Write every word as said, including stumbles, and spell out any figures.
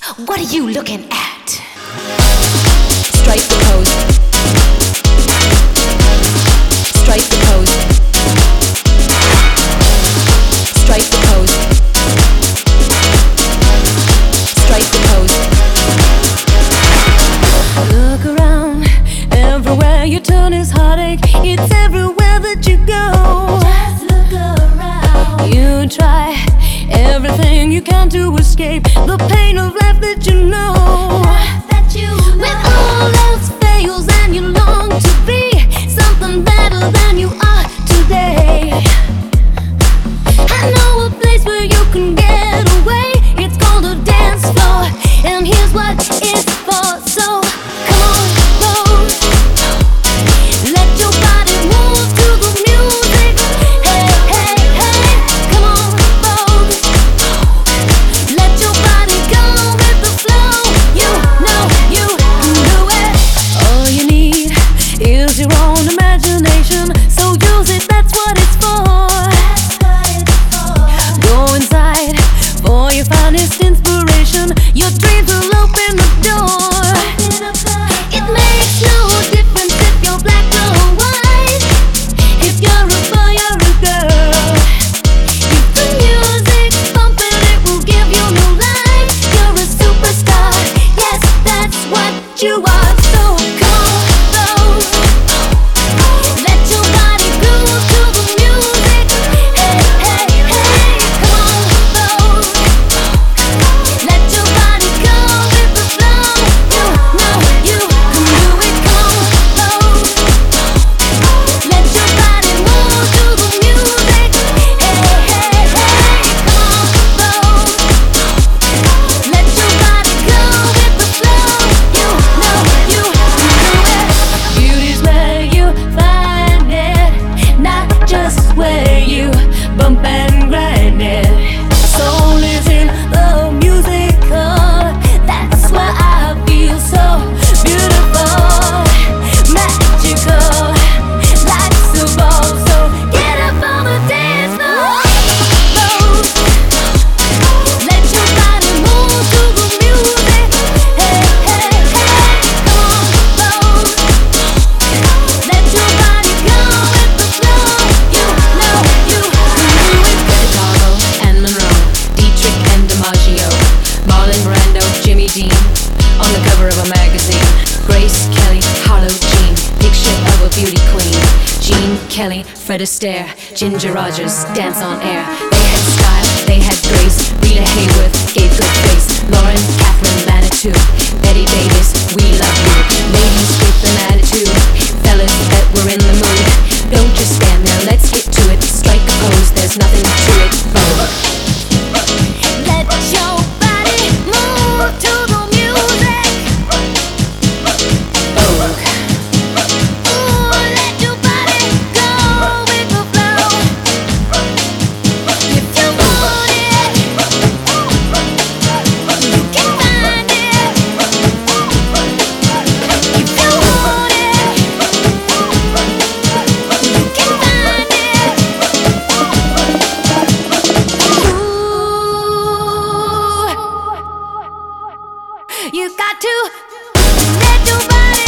What are you looking at? Strike the pose. Strike the pose. Strike the pose. Strike the pose. Look around, everywhere you turn is heartache. It's everywhere that you go. Just look around. You try everything you can to escape the pain of life that you know. That you know. When all else fails and you long to be something better than you are today, I know a place where you can get away. It's called a dance floor, and here's what it's for. So come on, pose. Let your body move to the music. Hey, hey, hey, come on, pose. Let your body go with the flow. You know you can do it. All you need is your own imagination, so use it, that's what it's for. Go inside for your finest inspiration. Your dreams will open the door. It makes no difference if you're black or white, if you're a boy or a girl. If the music's pumping, it will give you new life. You're a superstar, yes, that's what you are. So come on, let your body groove to the music. Hey, hey, hey, come on, let your body go with the flow. You know you can do it. Come on, let your body move to the music. Hey, hey, hey, come on, let your body go with the flow. You know you can do it. Beauty's where you find it, not just where you bump and grind it. Soul is in the musical. That's why I feel so beautiful, magical, life's a ball. So get up on the dance floor. Let your body move to the music. Hey, hey, hey, come on, let your body go with the flow. You know you can do it. Greta Garbo and Monroe, Dietrich and DiMaggio, Marlon Brando, Jimmy Dean, on the cover of a magazine. Grace Kelly, Harlow Jean, picture of a beauty queen. Gene Kelly, Fred Astaire, Ginger Rogers, dance on air. They had style, they had grace. Rita Hayworth gave good face. Lauren, Catherine, Manitou, Betty Davis, we love you. Ladies with an attitude, fellas that were in the mood. Don't just stand there, let's get to it. Strike a pose, there's nothing to it. Vogue. Let your body move to the music. Vogue. Ooh, let your body go with the flow. If you want it, you can find it. If you want it, you can find it. Ooh, you got to let your body